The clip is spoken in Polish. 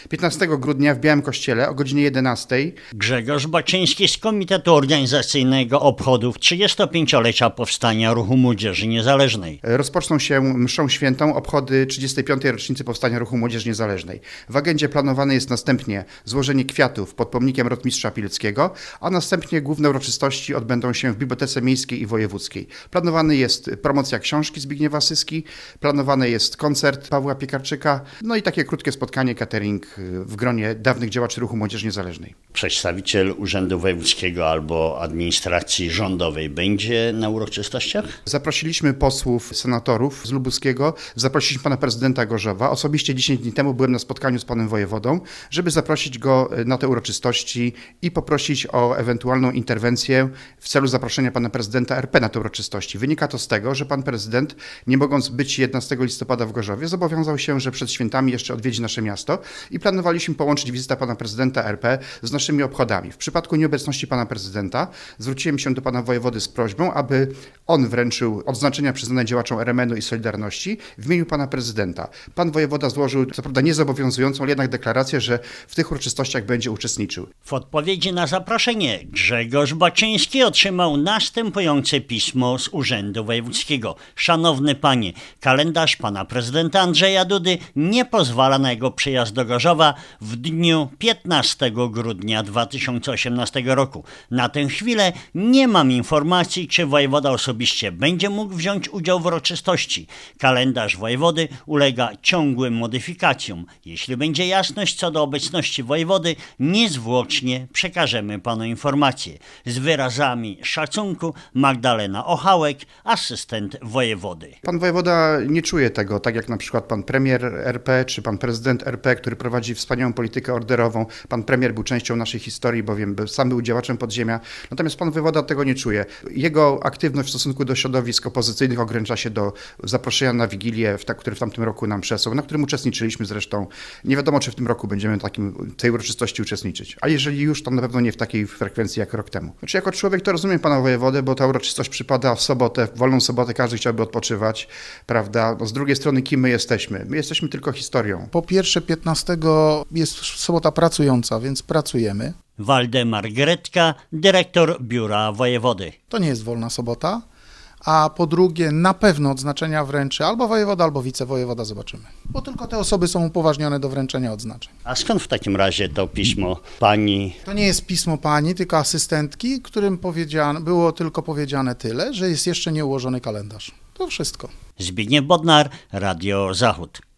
15 grudnia w Białym Kościele o godzinie 11. Grzegorz Baczyński z Komitetu Organizacyjnego Obchodów 35-lecia Powstania Ruchu Młodzieży Niezależnej. Rozpoczną się mszą świętą obchody 35. rocznicy Powstania Ruchu Młodzieży Niezależnej. W agendzie planowane jest następnie złożenie kwiatów pod pomnikiem rotmistrza Pileckiego, a następnie główne uroczystości odbędą się w Bibliotece Miejskiej i Wojewódzkiej. Planowany jest promocja książki Zbigniewa Syski, planowany jest koncert Pawła Piekarczyka, no i takie krótkie spotkanie, catering w gronie dawnych działaczy Ruchu Młodzieży Niezależnej. Przedstawiciel Urzędu Wojewódzkiego albo administracji rządowej będzie na uroczystościach? Zaprosiliśmy posłów, senatorów z Lubuskiego, zaprosiliśmy pana prezydenta Gorzowa. Osobiście 10 dni temu byłem na spotkaniu z panem wojewodą, żeby zaprosić go na te uroczystości i poprosić o ewentualną interwencję w celu zaproszenia pana prezydenta RP na te uroczystości. Wynika to z tego, że pan prezydent, nie mogąc być 11 listopada w Gorzowie, zobowiązał się, że przed świętami jeszcze odwiedzi nasze miasto i planowaliśmy połączyć wizytę pana prezydenta RP z naszymi obchodami. W przypadku nieobecności pana prezydenta zwróciłem się do pana wojewody z prośbą, aby on wręczył odznaczenia przyznane działaczom RMN-u i Solidarności w imieniu pana prezydenta. Pan wojewoda złożył, co prawda niezobowiązującą, ale jednak deklarację, że w tych uroczystościach będzie uczestniczył. W odpowiedzi na zaproszenie Grzegorz Baczyński otrzymał następujące pismo z Urzędu Wojewódzkiego. Szanowny panie, kalendarz pana prezydenta Andrzeja Dudy nie pozwala na jego przyjazd do Gorzowa w dniu 15 grudnia 2018 roku. Na tę chwilę nie mam informacji, czy wojewoda osobiście będzie mógł wziąć udział w uroczystości. Kalendarz wojewody ulega ciągłym modyfikacjom. Jeśli będzie jasność co do obecności wojewody, niezwłocznie przekażemy panu informację. Z wyrazami szacunku Magdalena Ochałek, asystent wojewody. Pan wojewoda nie czuje tego, tak jak na przykład pan premier RP czy pan prezydent RP, który prowadzi wspaniałą politykę orderową. Pan premier był częścią naszej historii, bowiem sam był działaczem podziemia. Natomiast pan wojewoda tego nie czuje. Jego aktywność w stosunku do środowisk opozycyjnych ogranicza się do zaproszenia na Wigilię, który w tamtym roku nam przesłał, na którym uczestniczyliśmy zresztą. Nie wiadomo, czy w tym roku będziemy tej uroczystości uczestniczyć. A jeżeli już, to na pewno nie w takiej frekwencji jak rok temu. Znaczy, jako człowiek to rozumiem pana wojewodę, bo ta uroczystość przypada w sobotę, w wolną sobotę każdy chciałby odpoczywać, prawda? No, z drugiej strony, kim my jesteśmy? My jesteśmy tylko historią. Po pierwsze, 15 jest sobota pracująca, więc pracujemy. Waldemar Gretka, dyrektor Biura Wojewody. To nie jest wolna sobota. A po drugie, na pewno odznaczenia wręczy albo wojewoda, albo wicewojewoda, zobaczymy. Bo tylko te osoby są upoważnione do wręczenia odznaczeń. A skąd w takim razie to pismo pani? To nie jest pismo pani, tylko asystentki, którym było tylko powiedziane tyle, że jest jeszcze nieułożony kalendarz. To wszystko. Zbigniew Bodnar, Radio Zachód.